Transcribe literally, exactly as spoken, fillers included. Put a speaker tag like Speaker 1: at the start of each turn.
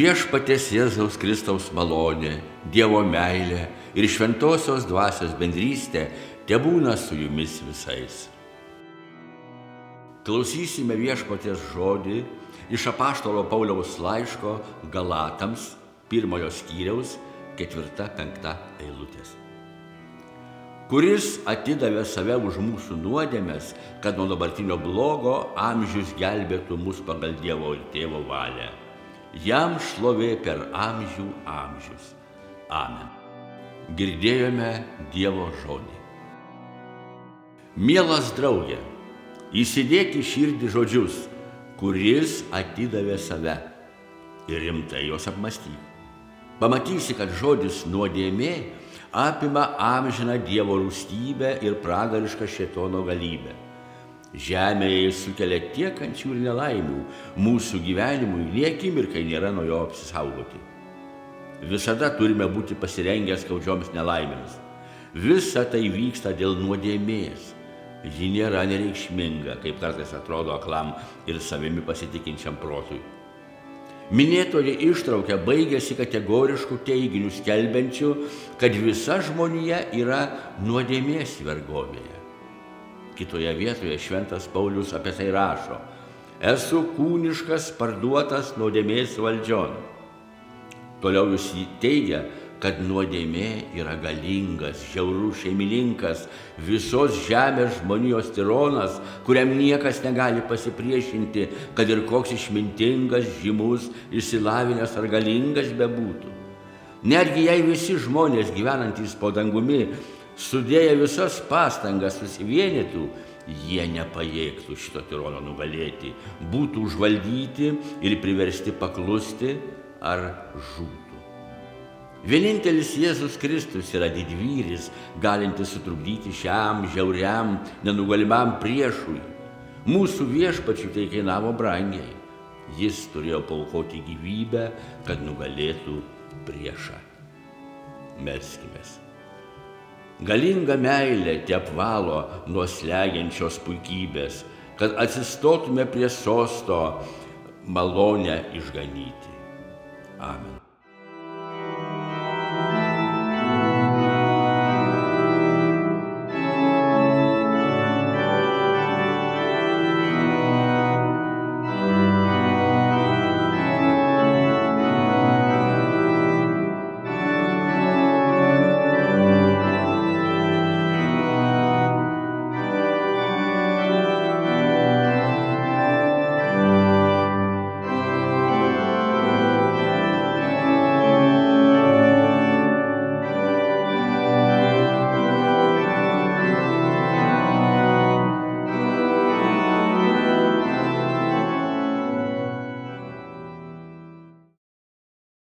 Speaker 1: Viešpaties Jėzaus Kristaus malonė, Dievo meilė ir šventosios dvasios bendrystė tebūna su jumis visais. Klausysime viešpaties žodį iš apaštalo Pauliaus laiško Galatams, pirmojo skyriaus, ketvirta, penkta eilutės. Kuris atidavė save už mūsų nuodėmes, kad nuo dabartinio blogo amžius gelbėtų mus pagal Dievo ir Tėvo valią. Jam šlovė per amžių amžius. Amen. Girdėjome Dievo žodį. Mielas drauge, įsidėk į širdį žodžius, kuris atidavė save, ir rimtai juos apmąstyk. Pamatysi, kad žodis nuodėmė apima amžiną Dievo rūstybę ir pragarišką šėtono galybę. Žemėje jis sukelia tiek kančių ir nelaimių, mūsų gyvenimui nė akimirkai nėra nuo jo apsisaugoti. Visada turime būti pasirengę skaudžioms nelaimėms. Visa tai vyksta dėl nuodėmės. Ji nėra nereikšminga, kaip kartais atrodo aklam ir savimi pasitikinčiam protui. Minėtoji ištrauka baigėsi kategoriškų teiginių skelbiančių, kad visa žmonija yra nuodėmės vergovėje. Kitoje vietoje šventas Paulius apie tai rašo: esu kūniškas parduotas nuodėmės valdžion. Toliau jis teigia, kad nuodėmė yra galingas, žiaurus šeimininkas, visos žemės žmonijos tironas, kuriam niekas negali pasipriešinti, kad ir koks išmintingas, žymus, išsilavinęs ar galingas bebūtų. Netgi jei visi žmonės gyvenantys po dangumi sudėję visas pastangas susivienytų, jie nepajėgtų šito tirono nugalėti, būtų užvaldyti ir priversti paklusti ar žūtų. Vienintelis Jėzus Kristus yra didvyris, galintis sutrukdyti šiam žiauriam, nenugalimam priešui. Mūsų viešpačiui tai kainavo brangiai. Jis turėjo paaukoti gyvybę, kad nugalėtų priešą. Melskimės. Galinga meilė te apvalo nuo slegiančios puikybės, kad atsistotume prie sosto malonę išganyti. Amen.